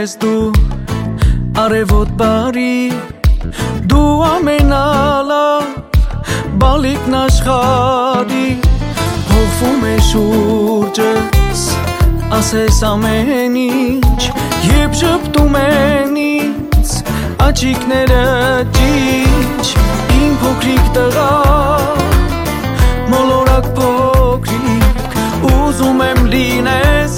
ես դու արևոտ բարի դու ամենալավ բալիկն աշխարհի հողվում է շուրջս ասես ամեն ինչ երբ շփտում են ինձ աչիկները ճիչ իմ փոքրիկ տղա մոլորակ փոքրիկ ուզում եմ լինես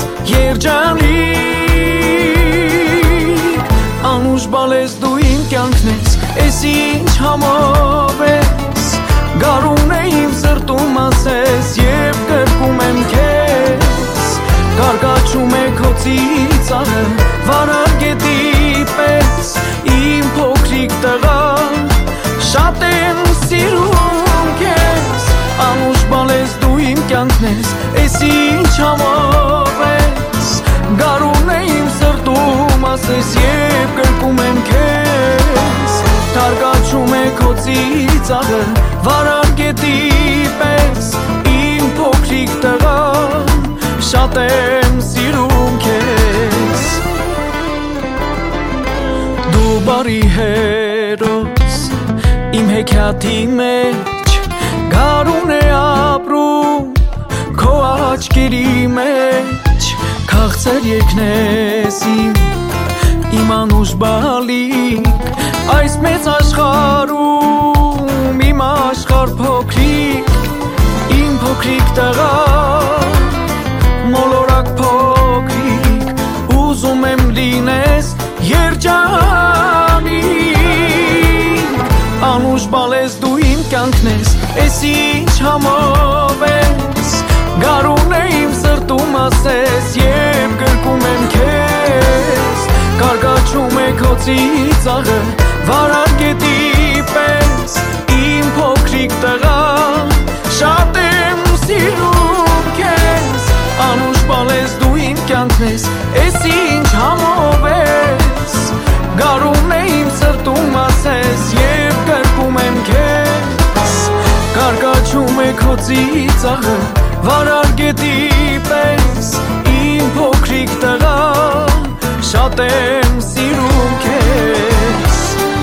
երջանիկ անուշ բալես դու իմ կյանքն ես էս ինչ համով ես գարուն է իմ սրտում ասես երբ կրկում եմ քեզ կարգաչում է քո ծիծաղը վարագետի պես իմ փոքրիկ տղա շատ եմ սիրում քեզ անուշ բալես դու իմ կյանքն ես էս ինչ համով ես գարուն է իմ սրտում ասես երբ կրկում եմ քեզ կարգաչում է քո ծիծաղը վարագետի պես իմ փոքրիկ տղա շատ եմ սիրում քեզ դու բարի հերոս իմ հեքիաթի մեջ գարուն է ապրում քո աչքերի մեջ քաղցր երկնես իմ անուշ բալիկ այս մեծ աշխարհում իմ աշխարհ փոքրիկ իմ փոքրիկ տղա մոլորակ փոքրիկ ուզում եմ լինես երջանիկ անուշ բալես դու իմ կյանքն ես էս ինչ համով ես գարուն է իմ սրտում ասես երբ կրկում եմ քեզ կարգաչում է քո ծիծաղը վարագետի պես իմ փոքրիկ տղա շատ եմ սիրում քեզ անուշ բալես դու իմ կյանքն ես էս ինչ համով ես գարուն է իմ սրտում ասես երբ կրկում եմ քեզ կարգաչում է քո ծիծաղը վարագետի պես իմ փոքրիկ տղա շատ եմ սիրում քեզ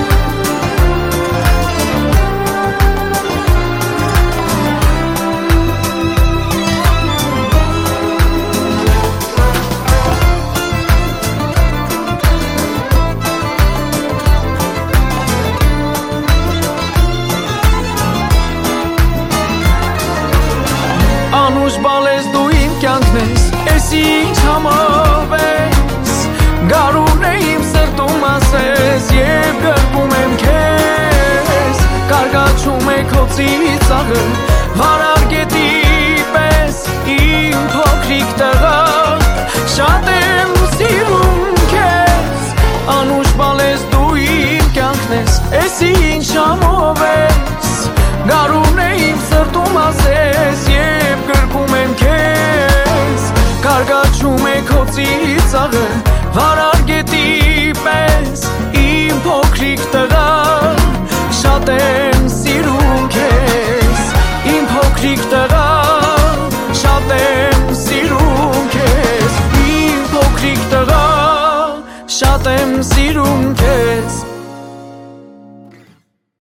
անուշ բալես դու իմ կյանքն ես էս ինչ համով ես գարուն է իմ սրտում ասես երբ կրկում եմ քեզ կարգաչում է քո ծիծաղը վարագետի պես իմ փոքրիկ տղա շատ եմ սիրում քեզ անուշ բալես դու իմ կյանքն ես էս ինչ համով ես գարուն է իմ սրտում ասես երբ կրկում եմ քեզ կարգաչում է քո ծիծաղը վարա